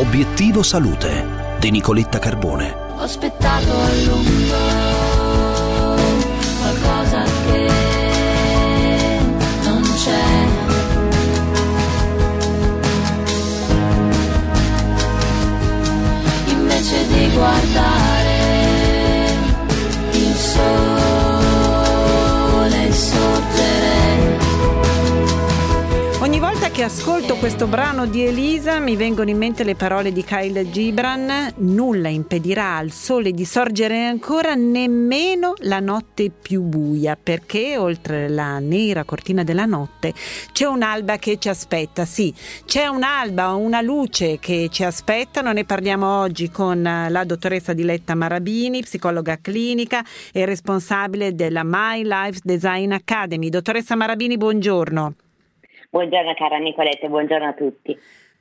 Obiettivo Salute di Nicoletta Carbone. Ho aspettato a lungo qualcosa che non c'è. Invece di guardare il sole sorgere. Ogni volta che ascolto questo brano di Elisa mi vengono in mente le parole di Khalil Gibran: nulla impedirà al sole di sorgere ancora, nemmeno la notte più buia, perché oltre la nera cortina della notte c'è un'alba che ci aspetta. Sì, c'è un'alba, una luce che ci aspettano. Ne parliamo oggi con la dottoressa Diletta Marabini, psicologa clinica e responsabile della My Life Design Academy. Dottoressa Marabini, buongiorno. Buongiorno cara Nicoletta e buongiorno a tutti.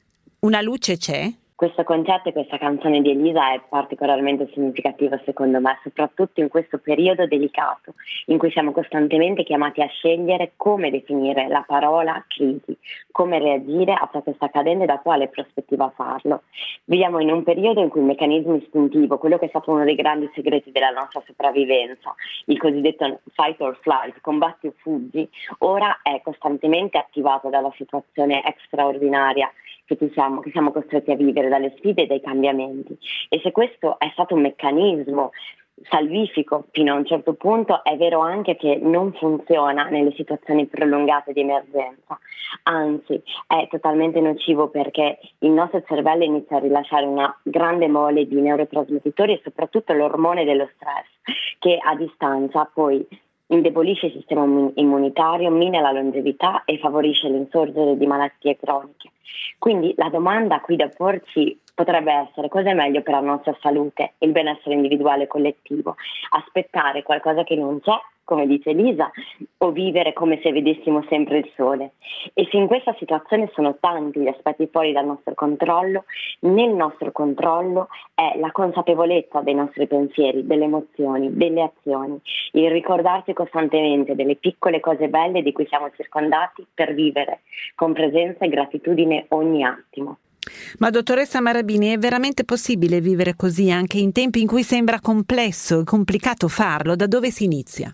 Una luce c'è? Questo concetto e questa canzone di Elisa è particolarmente significativo secondo me, soprattutto in questo periodo delicato in cui siamo costantemente chiamati a scegliere come definire la parola crisi, come reagire a ciò che sta accadendo e da quale prospettiva farlo. Viviamo in un periodo in cui il meccanismo istintivo, quello che è stato uno dei grandi segreti della nostra sopravvivenza, il cosiddetto fight or flight, combatti o fuggi, ora è costantemente attivato dalla situazione straordinaria che siamo costretti a vivere, dalle sfide e dai cambiamenti. E se questo è stato un meccanismo salvifico fino a un certo punto, è vero anche che non funziona nelle situazioni prolungate di emergenza, anzi è totalmente nocivo perché il nostro cervello inizia a rilasciare una grande mole di neurotrasmettitori e soprattutto l'ormone dello stress, che a distanza poi indebolisce il sistema immunitario, mina la longevità e favorisce l'insorgere di malattie croniche. Quindi la domanda qui da porci potrebbe essere: cosa è meglio per la nostra salute e il benessere individuale e collettivo? Aspettare qualcosa che non c'è, come dice Elisa, o vivere come se vedessimo sempre il sole? E se in questa situazione sono tanti gli aspetti fuori dal nostro controllo, nel nostro controllo è la consapevolezza dei nostri pensieri, delle emozioni, delle azioni, il ricordarci costantemente delle piccole cose belle di cui siamo circondati per vivere con presenza e gratitudine ogni attimo. Ma dottoressa Marabini, è veramente possibile vivere così anche in tempi in cui sembra complesso e complicato farlo? Da dove si inizia?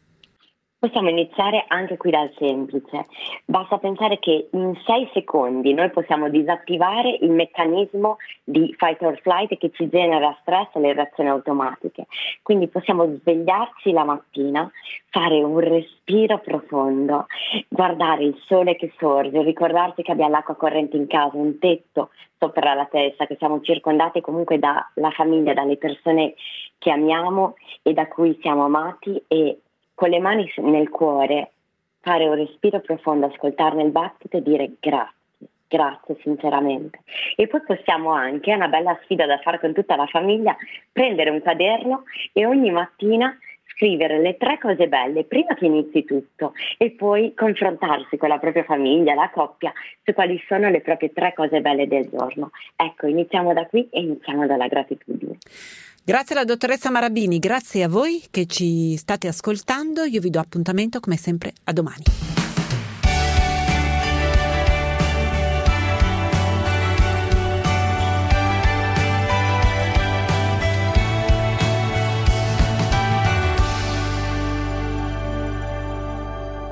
Possiamo iniziare anche qui dal semplice. Basta pensare che in 6 secondi noi possiamo disattivare il meccanismo di fight or flight che ci genera stress e le reazioni automatiche. Quindi possiamo svegliarci la mattina, fare un respiro profondo, guardare il sole che sorge, ricordarci che abbiamo l'acqua corrente in casa, un tetto sopra la testa, che siamo circondati comunque dalla famiglia, dalle persone che amiamo e da cui siamo amati, e con le mani nel cuore fare un respiro profondo, ascoltarne il battito e dire grazie sinceramente. E poi possiamo anche, è una bella sfida da fare con tutta la famiglia, prendere un quaderno e ogni mattina scrivere le 3 cose belle prima che inizi tutto e poi confrontarsi con la propria famiglia, la coppia, su quali sono le proprie 3 cose belle del giorno. Ecco, iniziamo da qui e iniziamo dalla gratitudine. Grazie alla dottoressa Marabini, grazie a voi che ci state ascoltando. Io vi do appuntamento come sempre a domani.